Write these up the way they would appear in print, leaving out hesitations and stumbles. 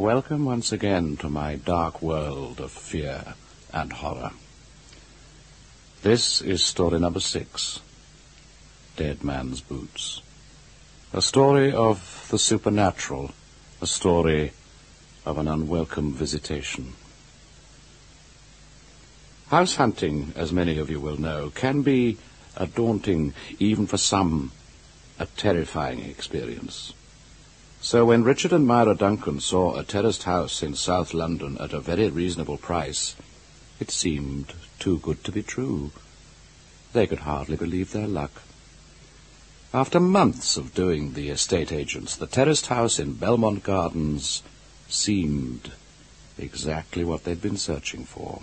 Welcome once again to my dark world of fear and horror. This is story number 6, Dead Man's Boots. A story of the supernatural, a story of an unwelcome visitation. House hunting, as many of you will know, can be a daunting, even for some, a terrifying experience. So when Richard and Myra Duncan saw a terraced house in South London at a very reasonable price, it seemed too good to be true. They could hardly believe their luck. After months of doing the estate agents, the terraced house in Belmont Gardens seemed exactly what they'd been searching for.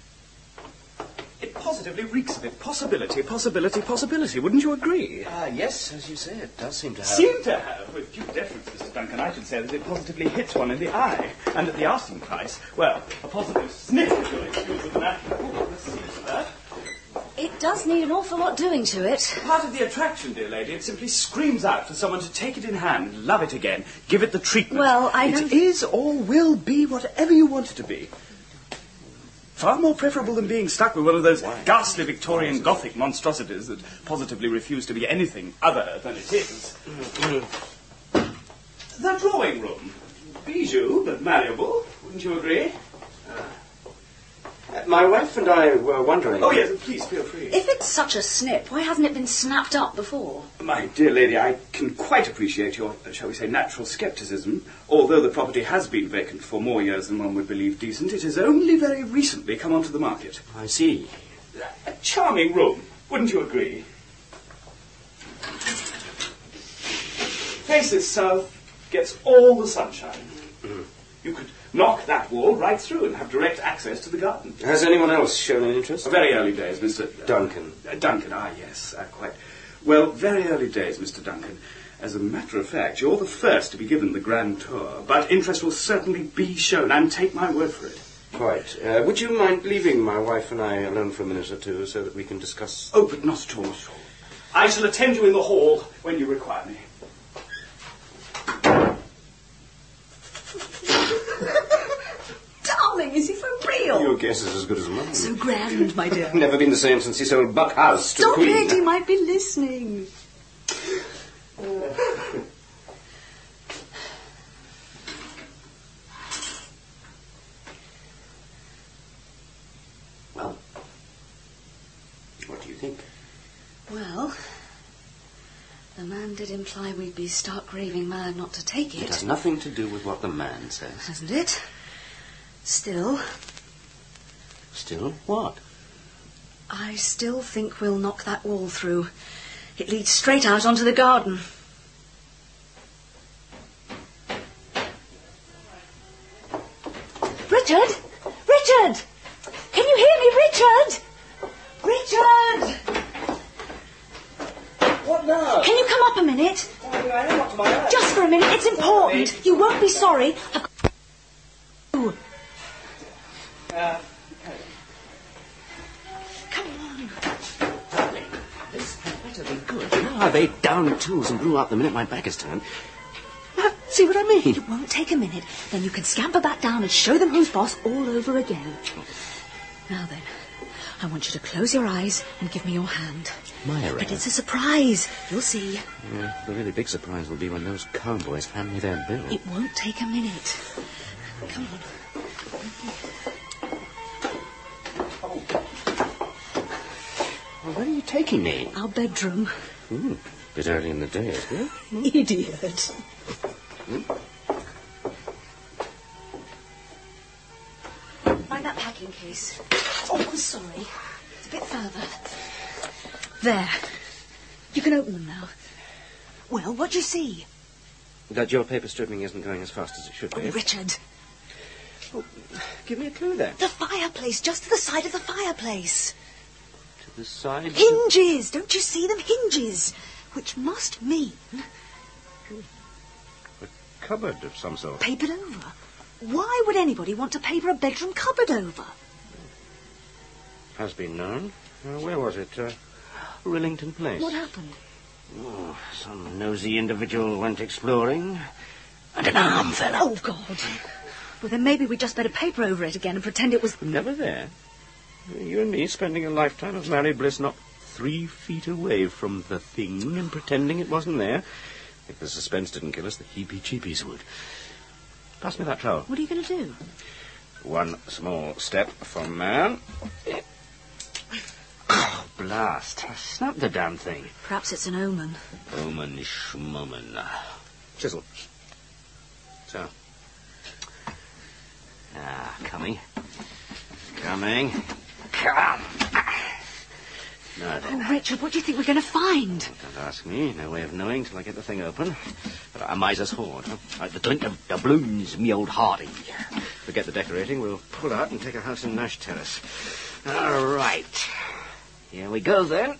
It positively reeks of it. Possibility, wouldn't you agree? Yes, as you say, it does seem to have... Seem to have? With due deference, Mr. Duncan, I should say that it positively hits one in the eye. And at the asking price, well, a positive sniff, if you'll excuse the natural. Oh, let's see to that. It does need an awful lot doing to it. Part of the attraction, dear lady, it simply screams out for someone to take it in hand, love it again, give it the treatment. Well, I don't... It is or will be whatever you want it to be. Far more preferable than being stuck with one of those ghastly Victorian Gothic monstrosities that positively refuse to be anything other than it is. The drawing room. Bijou, but malleable. Wouldn't you agree? My wife and I were wondering... Oh, yes, please, feel free. If it's such a snip, why hasn't it been snapped up before? My dear lady, I can quite appreciate your, shall we say, natural scepticism. Although the property has been vacant for more years than one would believe decent, it has only very recently come onto the market. I see. A charming room, wouldn't you agree? Faces south, gets all the sunshine. You could knock that wall right through and have direct access to the garden. Has anyone else shown an interest? Very early days, Mr... Duncan. Duncan, yes, quite. Well, very early days, Mr. Duncan. As a matter of fact, you're the first to be given the grand tour, but interest will certainly be shown, and take my word for it. Quite. Would you mind leaving my wife and I alone for a minute or two so that we can discuss... Oh, but not at all. I shall attend you in the hall when you require me. Darling, is he for real? Your guess is as good as mine. So grand, my dear. Never been the same since he sold Buck House to the Stop Queen. it, he might be listening. Well, what do you think? Well, the man did imply we'd be stark raving mad not to take it. It has nothing to do with what the man says. Hasn't it? Still... Still what? I still think we'll knock that wall through. It leads straight out onto the garden. Richard! Richard! Can you hear me, Richard? Richard! What now? Can you come up a minute? I am up to my eyes. Just for a minute, it's important. You won't be sorry. Come on. Darling, this had better be good. You know how they down tools and blew out the minute my back is turned. See what I mean? It won't take a minute. Then you can scamper back down and show them who's boss all over again. Now then, I want you to close your eyes and give me your hand. Myra. But it's a surprise. You'll see. Yeah, the really big surprise will be when those cowboys hand me their bill. It won't take a minute. Come on. Well, where are you taking me? Our bedroom. Bit early in the day, isn't it? Idiot. Find that packing case. Oh, I'm sorry. It's a bit further. There. You can open them now. Well, what'd you see? That your paper stripping isn't going as fast as it should be. Oh, Richard. Oh, give me a clue then. The fireplace, just to the side of the fireplace. To the side? Hinges! Don't you see them? Hinges! Which must mean... A cupboard of some sort. papered over. Why would anybody want to paper a bedroom cupboard over? Has been known. Where was it? Rillington Place. What happened? Oh, some nosy individual went exploring, and an arm fell out. Oh, God. Well, then maybe we'd just better paper over it again and pretend it was... Never there. You and me spending a lifetime of married bliss not 3 feet away from the thing and pretending it wasn't there. If the suspense didn't kill us, the heebie-jeebies would. Pass me that trowel. What are you going to do? One small step for man. Oh, blast. Snap the damn thing. Perhaps it's an omen. Omen schmomen. Chisel. So. Coming. Coming. Come. Now then. Oh, Richard, what do you think we're going to find? Don't ask me. No way of knowing till I get the thing open. But a miser's hoard. Like the drink of doubloons, me old hearty. Forget the decorating. We'll pull out and take a house in Nash Terrace. All right. Here we go, then.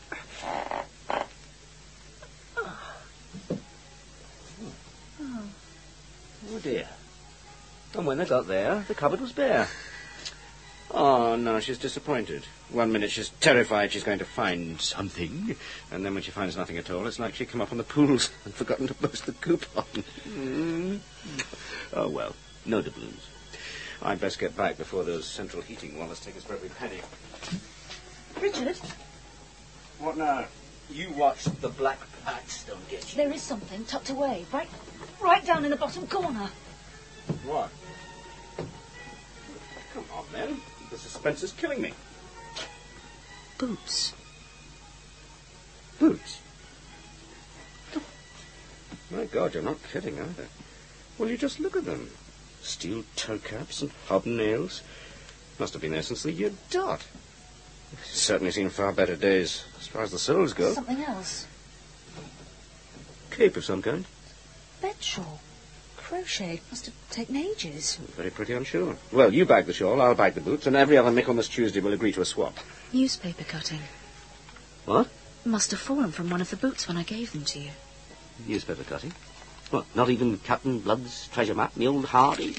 Oh, dear. And when they got there, the cupboard was bare. Oh, no, she's disappointed. 1 minute she's terrified she's going to find something, and then when she finds nothing at all, it's like she'd come up on the pools and forgotten to post the coupon. Oh, well, no doubloons. I'd best get back before those central heating wallets take us for every penny. Richard? What now? You watch the black pats don't get you. There is something tucked away, right down in the bottom corner. What? Come on, then. The suspense is killing me. Boots. Boots? My God, you're not kidding, either. Well, you just look at them. Steel toe caps and hobnails. Must have been there since the year dot. Certainly seen far better days, as far as the soles go. Something else. Cape of some kind. Bed shawl. Crochet. Must have taken ages. Very pretty, I'm sure. Well, you bag the shawl, I'll bag the boots, and every other Michaelmas Tuesday will agree to a swap. Newspaper cutting. What? Must have fallen from one of the boots when I gave them to you. Newspaper cutting? What, not even Captain Blood's treasure map, the old Hardy?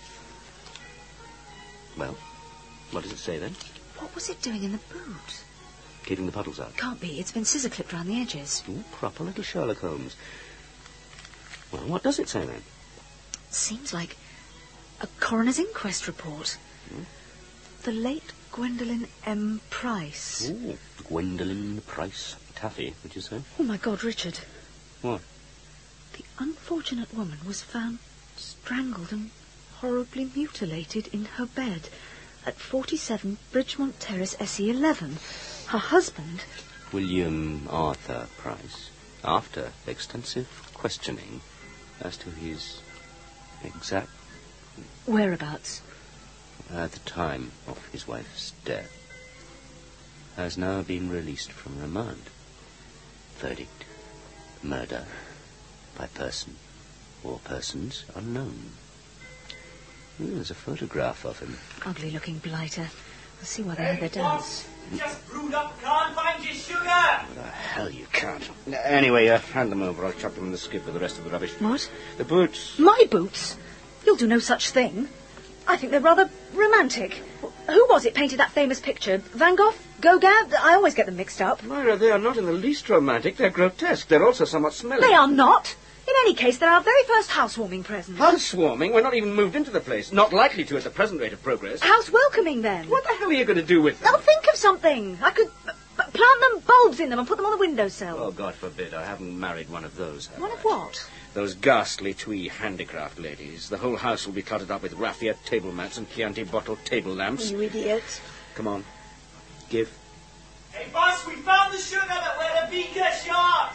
Well, what does it say then? What was it doing in the boot? Keeping the puddles out. Can't be. It's been scissor-clipped round the edges. Ooh, proper little Sherlock Holmes. Well, what does it say then? Seems like a coroner's inquest report. The late Gwendolyn M. Price. Ooh, Gwendolyn Price Taffy, would you say? Oh, my God, Richard. What? The unfortunate woman was found strangled and horribly mutilated in her bed at 47 Bridgemont Terrace, SE11. Her husband... William Arthur Price, after extensive questioning as to his exact... whereabouts? At the time of his wife's death, has now been released from remand. Verdict: murder by person or persons unknown. There's a photograph of him. Ugly-looking blighter. I'll see why they had their dance. Just brewed up, can't find your sugar. What the hell you can't. Anyway, hand them over. I'll chuck them in the skip with the rest of the rubbish. What? The boots. My boots? You'll do no such thing. I think they're rather romantic. Who was it painted that famous picture? Van Gogh? Gauguin? I always get them mixed up. Myra, they are not in the least romantic. They're grotesque. They're also somewhat smelly. They are not. In any case, they're our very first housewarming present. Housewarming? We're not even moved into the place. Not likely to at the present rate of progress. House welcoming, then. What the hell are you going to do with them? I'll think of something. I could plant them bulbs in them and put them on the windowsill. Oh, God forbid. I haven't married one of those, have One I? of what? Those ghastly twee handicraft ladies. The whole house will be cluttered up with raffia table mats and Chianti bottle table lamps. You idiot. Come on. Give. Hey, boss, we found the sugar that where the beaker shot.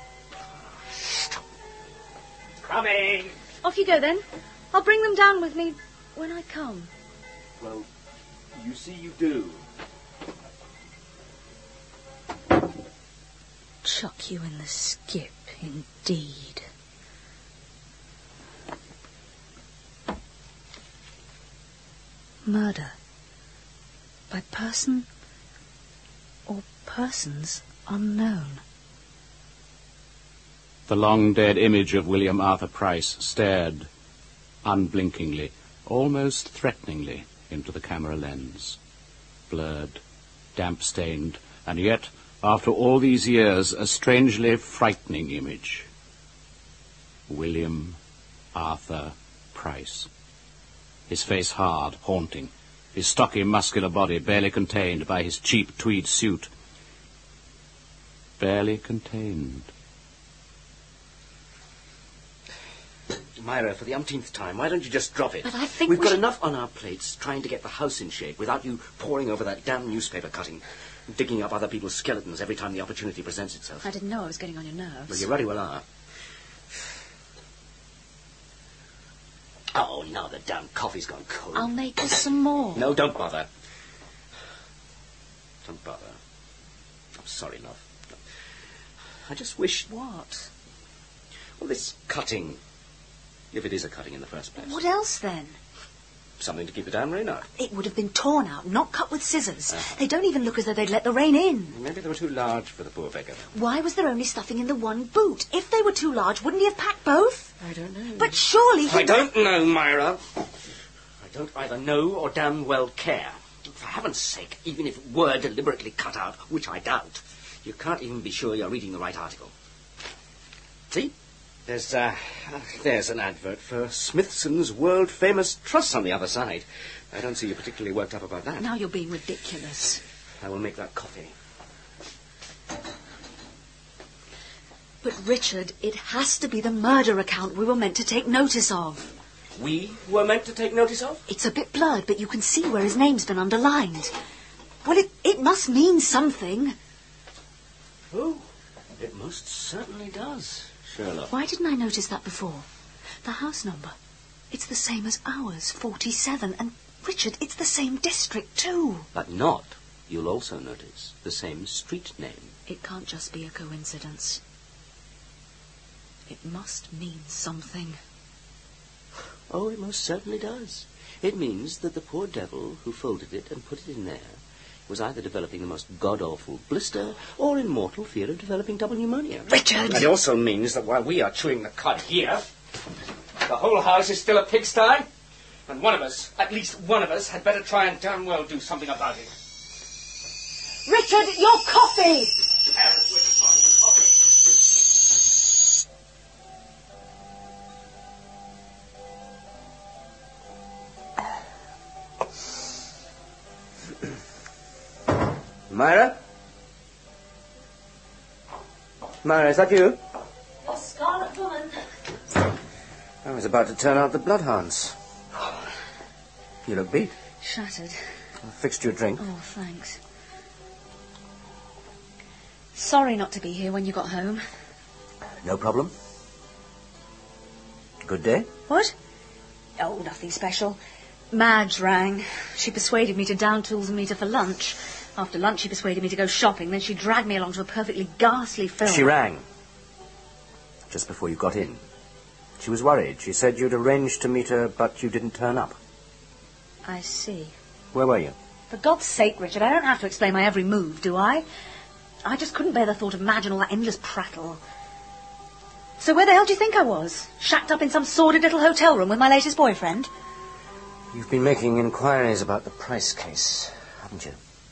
Coming. Off you go, then. I'll bring them down with me when I come. Well, you see you do. Chuck you in the skip, indeed. Murder. By person or persons unknown. The long-dead image of William Arthur Price stared, unblinkingly, almost threateningly, into the camera lens. Blurred, damp-stained, and yet, after all these years, a strangely frightening image. William Arthur Price. his face hard, haunting, his stocky, muscular body barely contained by his cheap tweed suit. Barely contained. Myra, for the umpteenth time, why don't you just drop it? But I think We've got enough on our plates trying to get the house in shape without you poring over that damn newspaper cutting and digging up other people's skeletons every time the opportunity presents itself. I didn't know I was getting on your nerves. Well, you very well are. Oh, now the damn coffee's gone cold. I'll make us some more. No, don't bother. Don't bother. I'm sorry, love. I just wish... What? Well, this cutting... If it is a cutting in the first place. What else, then? Something to keep the damn rain out. It would have been torn out, not cut with scissors. They don't even look as though they'd let the rain in. Maybe they were too large for the poor beggar. Why was there only stuffing in the one boot? If they were too large, wouldn't he have packed both? I don't know. But surely he... I don't know, Myra. I don't either know or damn well care. For heaven's sake, even if it were deliberately cut out, which I doubt, you can't even be sure you're reading the right article. See? There's an advert for Smithson's world-famous truss on the other side. I don't see you particularly worked up about that. Now you're being ridiculous. I will make that coffee. But, Richard, it has to be the murder account we were meant to take notice of. We were meant to take notice of? It's a bit blurred, but you can see where his name's been underlined. Well, it must mean something. Oh, it most certainly does, Sherlock. Why didn't I notice that before? The house number. It's the same as ours, 47. And, Richard, it's the same district, too. But not, you'll also notice, the same street name. It can't just be a coincidence. It must mean something. Oh, it most certainly does. It means that the poor devil who folded it and put it in there was either developing the most god-awful blister or in mortal fear of developing double pneumonia. Richard! It also means that while we are chewing the cud here, the whole house is still a pigsty, and one of us, at least one of us, had better try and damn well do something about it. Richard, your coffee! Myra? Myra, is that you? A scarlet woman. I was about to turn out the bloodhounds. You look beat. Shattered. I fixed you a drink. Oh, thanks. Sorry not to be here when you got home. No problem. Good day? What? Oh, nothing special. Madge rang. She persuaded me to down tools and meet her for lunch. After lunch, she persuaded me to go shopping. Then she dragged me along to a perfectly ghastly film. She rang. Just before you got in. She was worried. She said you'd arranged to meet her, but you didn't turn up. I see. Where were you? For God's sake, Richard, I don't have to explain my every move, do I? I just couldn't bear the thought of Madge and all that endless prattle. So where the hell do you think I was? Shacked up in some sordid little hotel room with my latest boyfriend? You've been making inquiries about the Price case, haven't you?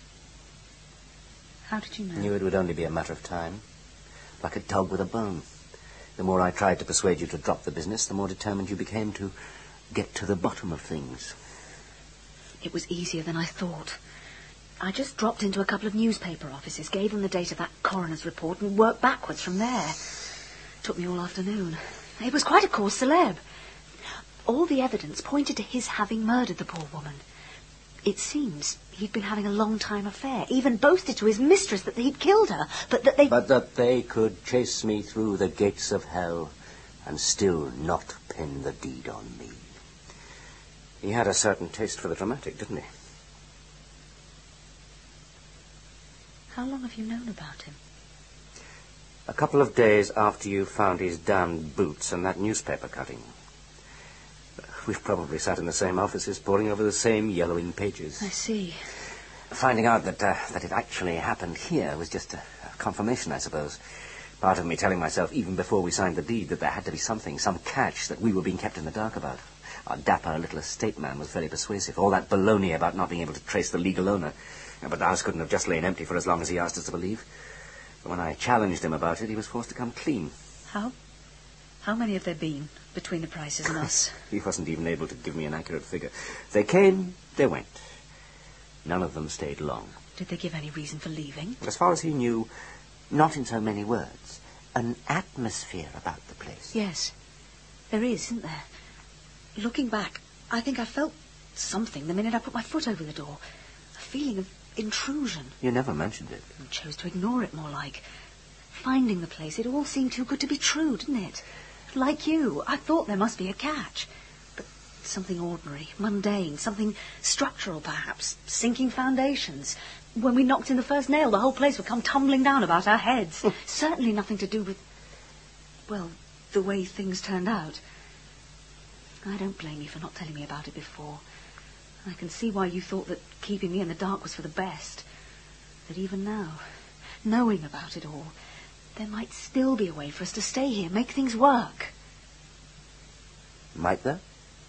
How did you know? Knew it would only be a matter of time. Like a dog with a bone. The more I tried to persuade you to drop the business, the more determined you became to get to the bottom of things. It was easier than I thought. I just dropped into a couple of newspaper offices, gave them the date of that coroner's report, and worked backwards from there. Took me all afternoon. It was quite a cause célèbre. All the evidence pointed to his having murdered the poor woman. It seems he'd been having a long-time affair, even boasted to his mistress that he'd killed her, but that they could chase me through the gates of hell and still not pin the deed on me. He had a certain taste for the dramatic, didn't he? How long have you known about him? A couple of days after you found his damned boots and that newspaper cutting. We've probably sat in the same offices, poring over the same yellowing pages. I see. Finding out that it actually happened here was just a confirmation, I suppose. Part of me telling myself, even before we signed the deed, that there had to be something, some catch that we were being kept in the dark about. Our dapper little estate man was very persuasive. All that baloney about not being able to trace the legal owner. But the house couldn't have just lain empty for as long as he asked us to believe. But when I challenged him about it, he was forced to come clean. How? How many have there been between the Prices and us? He wasn't even able to give me an accurate figure. They came, they went. None of them stayed long. Did they give any reason for leaving? As far as he knew, not in so many words. An atmosphere about the place. Yes, there is, isn't there? Looking back, I think I felt something the minute I put my foot over the door. A feeling of intrusion. You never mentioned it. I chose to ignore it, more like. Finding the place, it all seemed too good to be true, didn't it? Like you, I thought there must be a catch. But something ordinary, mundane, something structural, perhaps, sinking foundations. When we knocked in the first nail, the whole place would come tumbling down about our heads. Certainly nothing to do with, well, the way things turned out. I don't blame you for not telling me about it before. I can see why you thought that keeping me in the dark was for the best. That even now, knowing about it all, there might still be a way for us to stay here, make things work. Might there?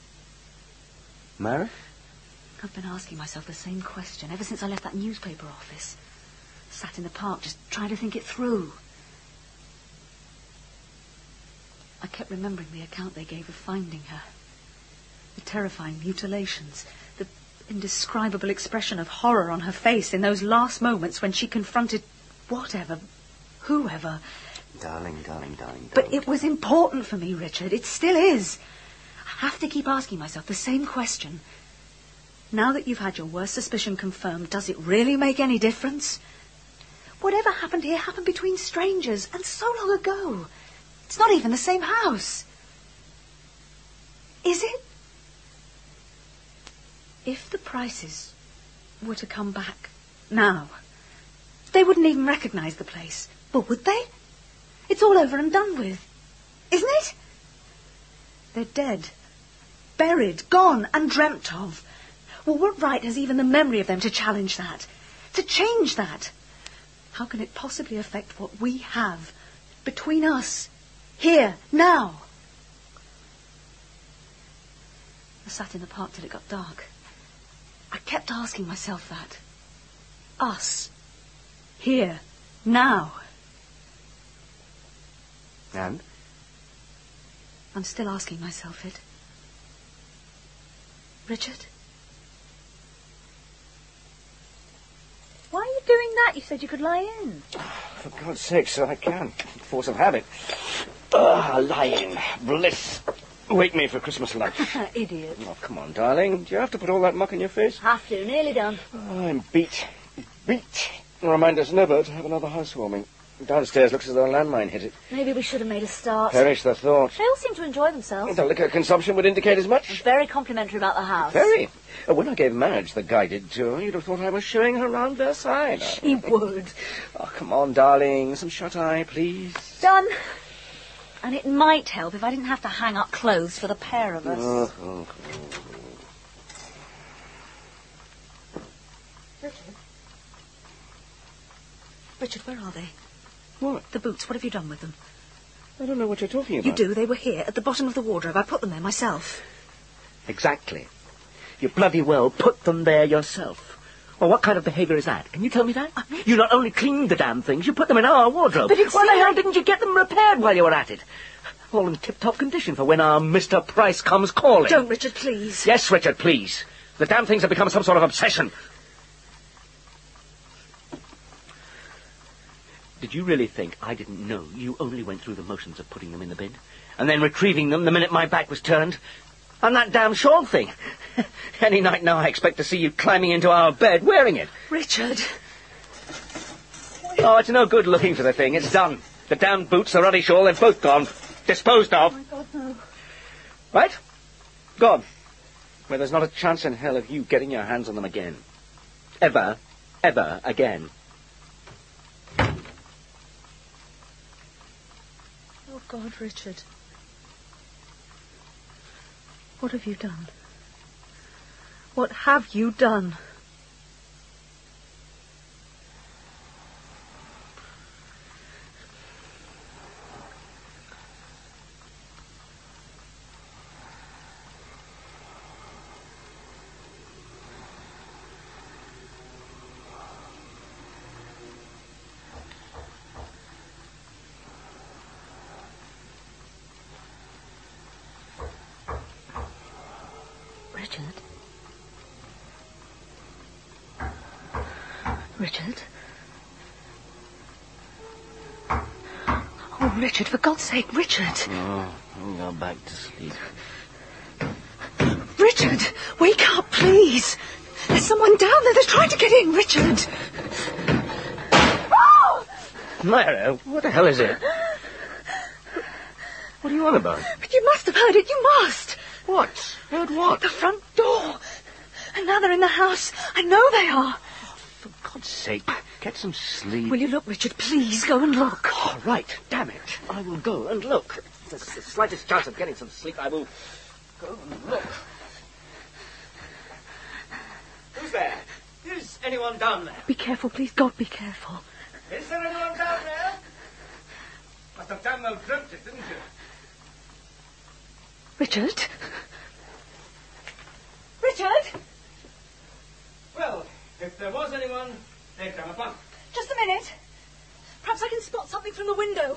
Mary? I've been asking myself the same question ever since I left that newspaper office. Sat in the park just trying to think it through. I kept remembering the account they gave of finding her. The terrifying mutilations, the indescribable expression of horror on her face in those last moments when she confronted whatever, whoever. Darling. But it was important for me, Richard. It still is. I have to keep asking myself the same question. Now that you've had your worst suspicion confirmed, does it really make any difference? Whatever happened here happened between strangers, and so long ago. It's not even the same house. Is it? If the Prices were to come back now, they wouldn't even recognise the place. But would they? It's all over and done with, isn't it? They're dead, buried, gone, and dreamt of. Well, what right has even the memory of them to challenge that? To change that? How can it possibly affect what we have between us, here, now? I sat in the park till it got dark. I kept asking myself that. Us. Here. Now. And? I'm still asking myself it. Richard? Why are you doing that? You said you could lie in. For God's sake, so I can. Force of habit. Lying. Bliss. Wake me for Christmas lunch. Idiot. Oh, come on, darling. Do you have to put all that muck in your face? Have to. Nearly done. Oh, I'm beat. Beat. Remind us never to have another housewarming. Downstairs looks as though a landmine hit it. Maybe we should have made a start. Perish the thought. They all seem to enjoy themselves. The liquor consumption would indicate as much. Very complimentary about the house. Very. When I gave marriage the guided tour, you'd have thought I was showing her around Versailles. She would. Oh, come on, darling. Some shut-eye, please. Done. And it might help if I didn't have to hang up clothes for the pair of us. Richard, where are they? What? The boots, what have you done with them? I don't know what you're talking about. You do, they were here, at the bottom of the wardrobe. I put them there myself. Exactly. You bloody well put them there yourself. Well, what kind of behaviour is that? Can you tell me that? You not only cleaned the damn things, you put them in our wardrobe. But it's why the hell didn't you get them repaired while you were at it? All in tip-top condition for when our Mr. Price comes calling. Don't, Richard, please. Yes, Richard, please. The damn things have become some sort of obsession. Did you really think I didn't know you only went through the motions of putting them in the bin and then retrieving them the minute my back was turned? And that damn shawl thing. Any night now I expect to see you climbing into our bed wearing it. Richard. Oh, it's no good looking for the thing. It's done. The damn boots, the ruddy shawl, they've both gone. Disposed of. Oh, my God, no. Right? Gone. Where there's not a chance in hell of you getting your hands on them again. Ever again. Oh, God, Richard. What have you done? What have you done? Richard? Oh, Richard, for God's sake, Richard. Oh, I'll go back to sleep. Richard, wake up, please. There's someone down there. They're trying to get in, Richard. Oh! Myra, what the hell is it? What are you on about? But you must have heard it. You must. What? Heard what? The front door. And now they're in the house. I know they are. For God's sake, get some sleep. Will you look, Richard? Please go and look. All right, damn it. I will go and look. If there's the slightest chance of getting some sleep, I will go and look. Who's there? Is anyone down there? Be careful, please. God, be careful. Is there anyone down there? Must have damn well dreamt it, didn't you? Richard? Richard? Well, if there was anyone, they'd come upon. Just a minute. Perhaps I can spot something from the window.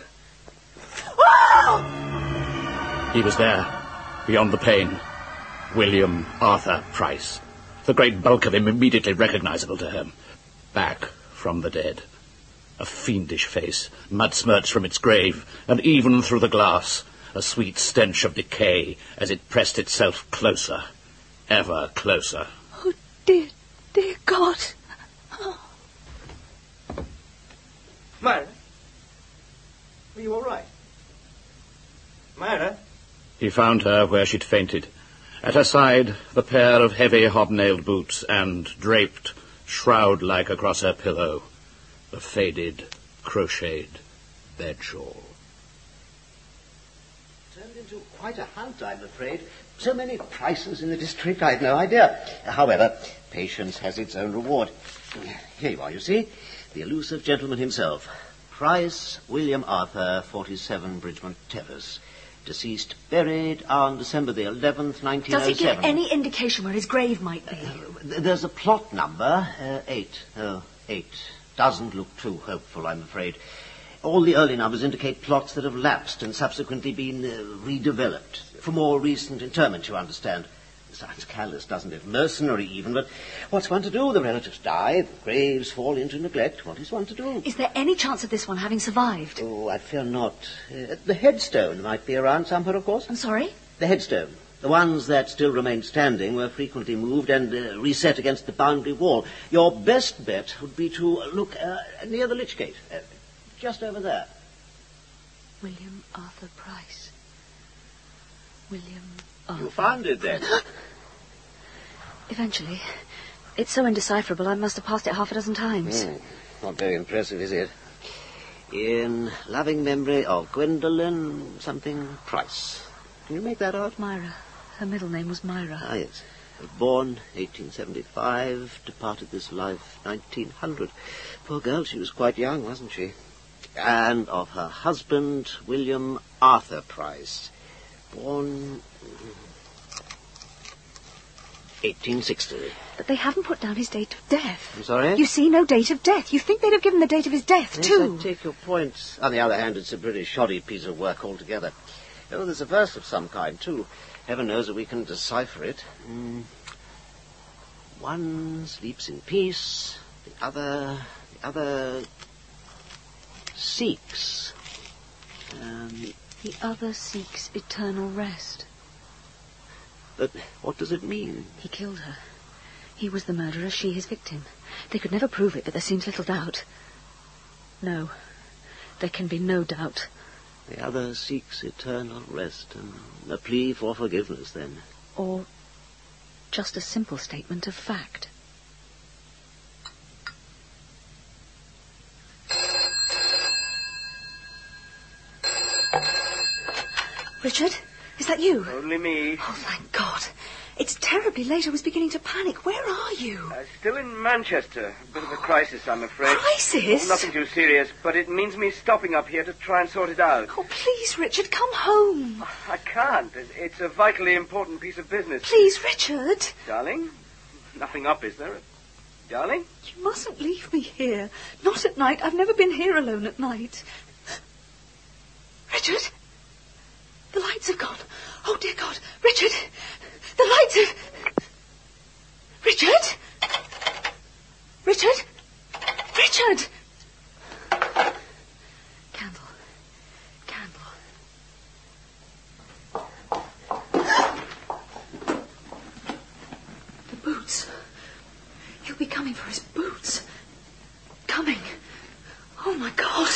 Oh! He was there, beyond the pane. William Arthur Price. The great bulk of him immediately recognizable to him. Back from the dead. A fiendish face, mud-smirched from its grave, and even through the glass, a sweet stench of decay as it pressed itself closer, ever closer. Oh, dear, dear God. Oh. Myra? Are you all right? Myra? He found her where she'd fainted. At her side, the pair of heavy hobnailed boots, and draped, shroud-like across her pillow, the faded, crocheted bed shawl. Turned into quite a hunt, I'm afraid. So many Prices in the district, I'd no idea. However, patience has its own reward. Here you are, you see. The elusive gentleman himself. Price William Arthur, 47 Bridgemont Terrace. Deceased, buried on December the 11th, 1907. Does he give any indication where his grave might be? There's a plot number, 8. Oh, 8. Doesn't look too hopeful, I'm afraid. All the early numbers indicate plots that have lapsed and subsequently been redeveloped. For more recent interment, you understand. Sounds callous, doesn't it? Mercenary even, but what's one to do? The relatives die, the graves fall into neglect. What is one to do? Is there any chance of this one having survived? Oh, I fear not. The headstone might be around somewhere, of course. I'm sorry? The headstone. The ones that still remain standing were frequently moved and reset against the boundary wall. Your best bet would be to look near the lich gate, just over there. William Arthur Price. William Arthur. You found it, then? Eventually. It's so indecipherable, I must have passed it half a dozen times. Not very impressive, is it? In loving memory of Gwendolen something Price. Can you make that out? Myra. Her middle name was Myra. Ah, yes. Born 1875, departed this life 1900. Poor girl, she was quite young, wasn't she? And of her husband, William Arthur Price. Born 1860. But they haven't put down his date of death. I'm sorry? You see, no date of death. You think they'd have given the date of his death, Yes, too. I take your point. On the other hand, it's a pretty shoddy piece of work altogether. Oh, there's a verse of some kind, too. Heaven knows that we can decipher it. One sleeps in peace, the other seeks. The other seeks eternal rest. But what does it mean? He killed her. He was the murderer, she his victim. They could never prove it, but there seems little doubt. No, there can be no doubt. The other seeks eternal rest, and a plea for forgiveness, then. Or just a simple statement of fact. Richard, is that you? Only me. Oh, thank God. It's terribly late. I was beginning to panic. Where are you? Still in Manchester. A bit of a crisis, I'm afraid. Crisis? Oh, nothing too serious, but it means me stopping up here to try and sort it out. Oh, please, Richard, come home. I can't. It's a vitally important piece of business. Please, Richard. Darling? Nothing up, is there? Darling? You mustn't leave me here. Not at night. I've never been here alone at night. Richard? The lights have gone. Oh, dear God. Richard! The lights have... Richard? Richard? Richard! Candle. The boots. He'll be coming for his boots. Coming. Oh, my God.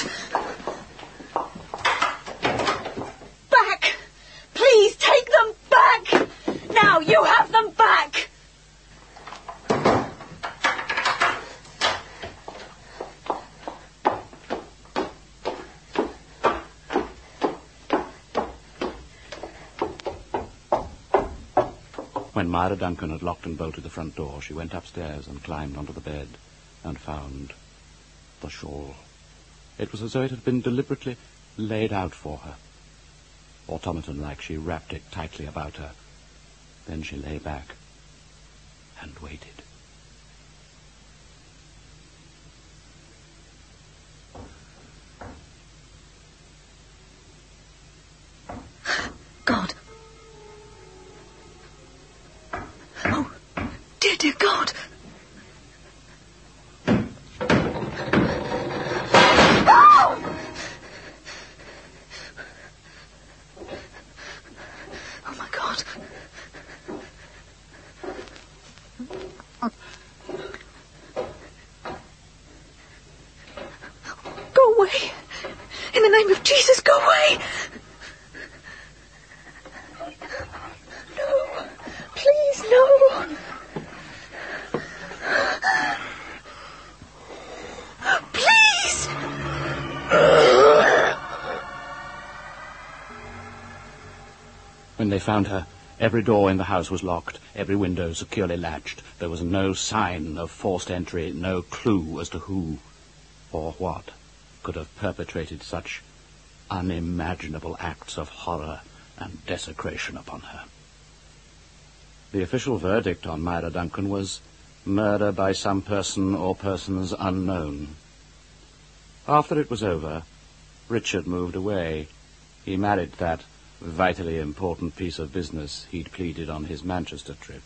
Back! Please take them back! Now, you have them back! When Myra Duncan had locked and bolted the front door, she went upstairs and climbed onto the bed and found the shawl. It was as though it had been deliberately laid out for her. Automaton-like, she wrapped it tightly about her. Then she lay back and waited. God. Oh, dear God. Oh, my God. Go away. In the name of Jesus, go away. No. Please, no. Please. When they found her, every door in the house was locked, every window securely latched. There was no sign of forced entry, no clue as to who or what could have perpetrated such unimaginable acts of horror and desecration upon her. The official verdict on Myra Duncan was murder by some person or persons unknown. After it was over, Richard moved away. He married that vitally important piece of business he'd pleaded on his Manchester trip.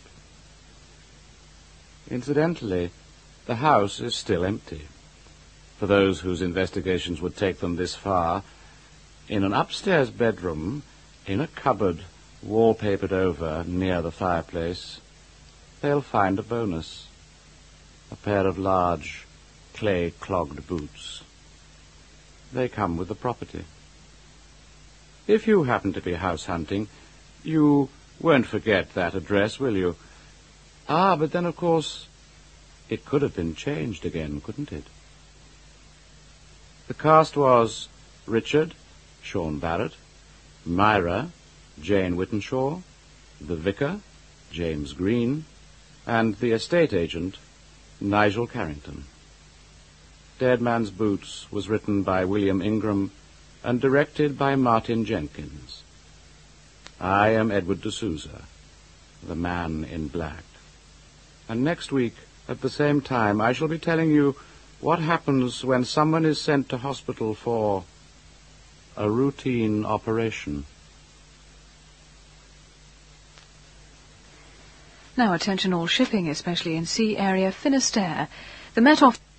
Incidentally, the house is still empty. For those whose investigations would take them this far, in an upstairs bedroom, in a cupboard wallpapered over near the fireplace, they'll find a bonus. A pair of large, clay-clogged boots. They come with the property. If you happen to be house hunting, you won't forget that address, will you? Ah, but then, of course, it could have been changed again, couldn't it? The cast was Richard, Sean Barrett, Myra, Jane Whittenshaw, the vicar, James Green, and the estate agent, Nigel Carrington. Dead Man's Boots was written by William Ingram and directed by Martin Jenkins. I am Edward D'Souza, the Man in Black. And next week, at the same time, I shall be telling you what happens when someone is sent to hospital for a routine operation. Now attention all shipping, especially in sea area Finisterre. The Met Office